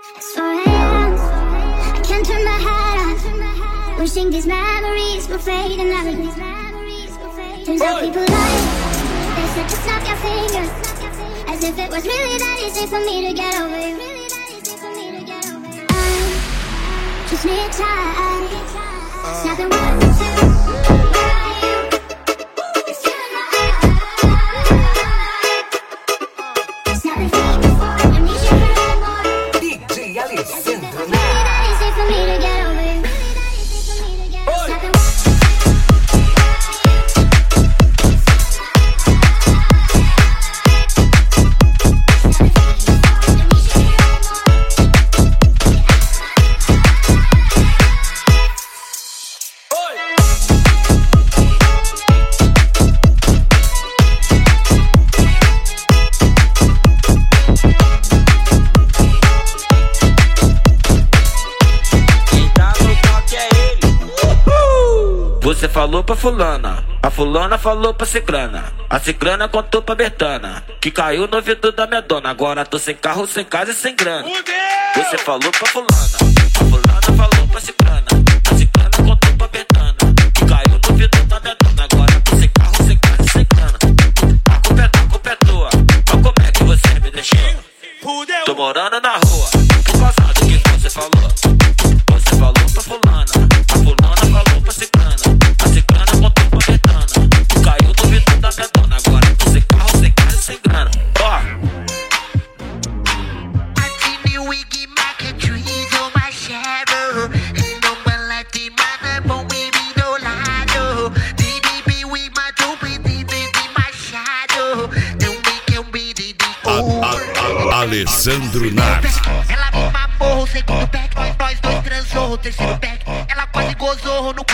It's 4 a.m. I can't turn my head off, wishing these memories will fade and never leave. Turns out people lie. They said to snap your fingers, as if it was really that easy for me to get over you. I just need time. Snapping 1, 2. Where are you? It's you in my eyes. Snapping 3, 4. I need you forever. DJ Alessandro. It's really that easy for me to get over you. Snapping 1. Você falou pra fulana, a fulana falou pra ciclana, a ciclana contou pra Bertana, que caiu no ouvido da minha dona. Agora tô sem carro, sem casa e sem grana. Você falou pra fulana, a fulana falou pra ciclana, a ciclana contou pra Bertana, que caiu no ouvido da minha dona. Agora tô sem carro, sem casa e sem grana. A culpa é tua, mas como é que você me deixou? Tô morando na rua, por causa do que você falou. Você falou pra fulana, a fulana falou pra ciclana, a ciclana contou pra Bertana, caiu no ouvido da minha dona. Agora tô sem carro, sem casa e sem grana. Ó. Alessandro Nath. Ela me mamou o segundo pack, nós dois transou o terceiro pack. Ela quase gozou no